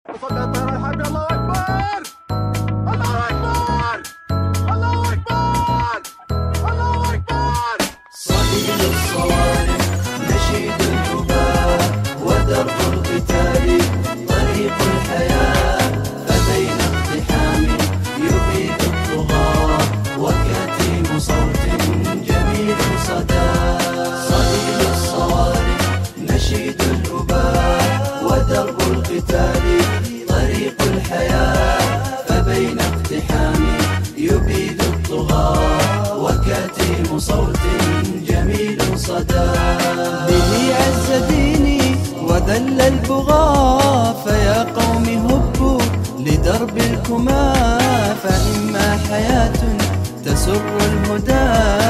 وصلنا الطيران الحربي. الله أكبر الله أكبر الله أكبر الله أكبر. صليل الصوارم نشيد الأباء ودرب القتال طريق الحياة فبين اقتحام يبيد الطغاة وكتيم صوت جميل صدى. صليل الصوارم نشيد الأباء ودرب القتال طريق الحياة فبين اقتحام يبيد الطغاة وكتيم صوت جميل صدى. به عز ديني وذل البغاة فيا قوم هبوا لدرب الكماة فإما حياة تسر الهدى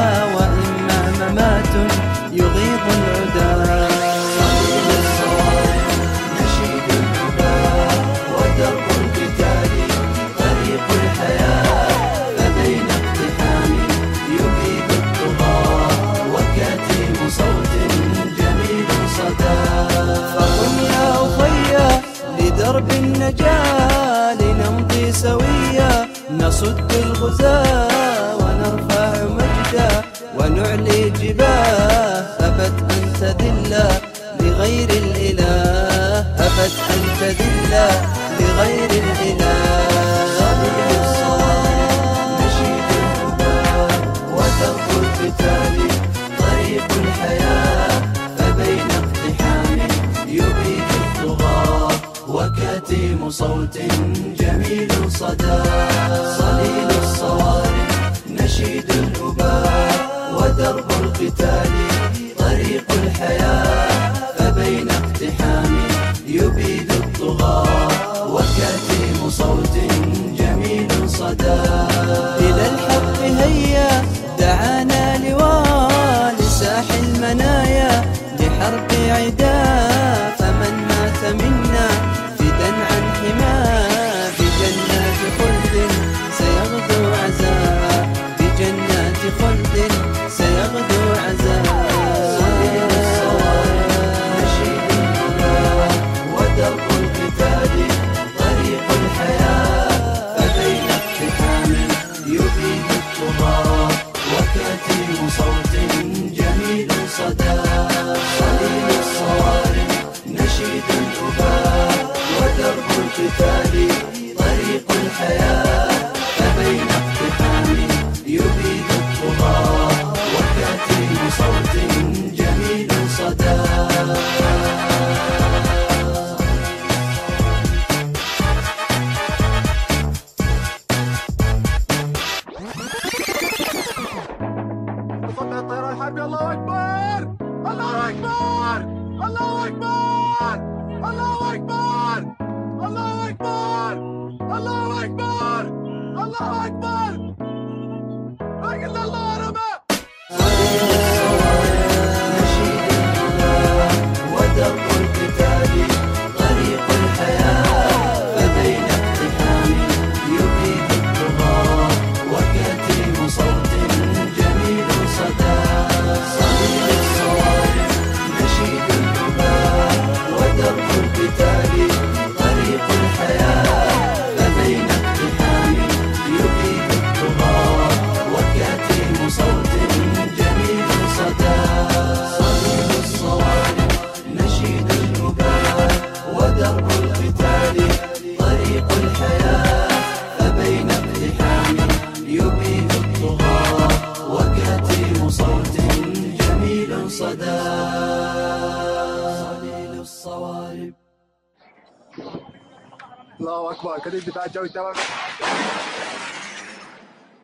وإما ممات يغيظ العدا. صليل الصوارم نشيد الأباء ودرب القتال طريق الحياة فبين اقتحام يبيد الطغاة وكتيم صوت جميل صدى. فقم يا أخي لدرب النجاة لنمضي سويا نصد الغزاة ونرفع مجدا ونعلي جباه. أبت أن تذل لغير الإله أبت أن تذل لغير الإله. صليل الصوارم نشيد الأباء ودرب القتال طريق الحياة فبين اقتحام يبيد الطغاة وكتيم صوت جميل صدى. صليل الصوارم نشيد الأباء ودرب القتال طريق الحياة فبين اقتحام يبيد الطغاة وكتيم صوت جميل صدى. إلى الحق هيا دعانا لواء لساح المنايا لحرب عداء فمن مات منا فدا عن حماه بجنات خلد سيغدو عزاء بجنات خلد سيغدو عزاء. صليل الصوارم نشيد الأباء ودرب القتال طريق الحياة فبين اقتحام يبيد الطغاة وكتيم صوت جميل صدى. صليل الصوارم نشيد الأباء ودرب القتال طريق الحياة فبين اقتحام يبيد الطغاة وكتيم صوت جميل صدى. وصلنا الطيران الحربي. الله أكبر الله أكبر الله أكبر الله أكبر الله أكبر الله أكبر الله أكبر. أجل الله رمى. صليل الصوارم نشيد الأباء ودرب القتال طريق الحياة فبين اقتحام يبيد الطغاة وكتيم صوت جميل صدى. صليل الصوارم نشيد الأباء ودرب القتال طريق الحياة فبين اقتحام يبيد الطغاة وكتيم صوت جميل صدى. صليل الصوارم نشيد الأباء ودرب القتال طريق الحياة فبين اقتحام يبيد الطغاة وكتيم صوت جميل صدى. صليل الصوارم. الله أكبر. كتيب دفاع الجوي تمام.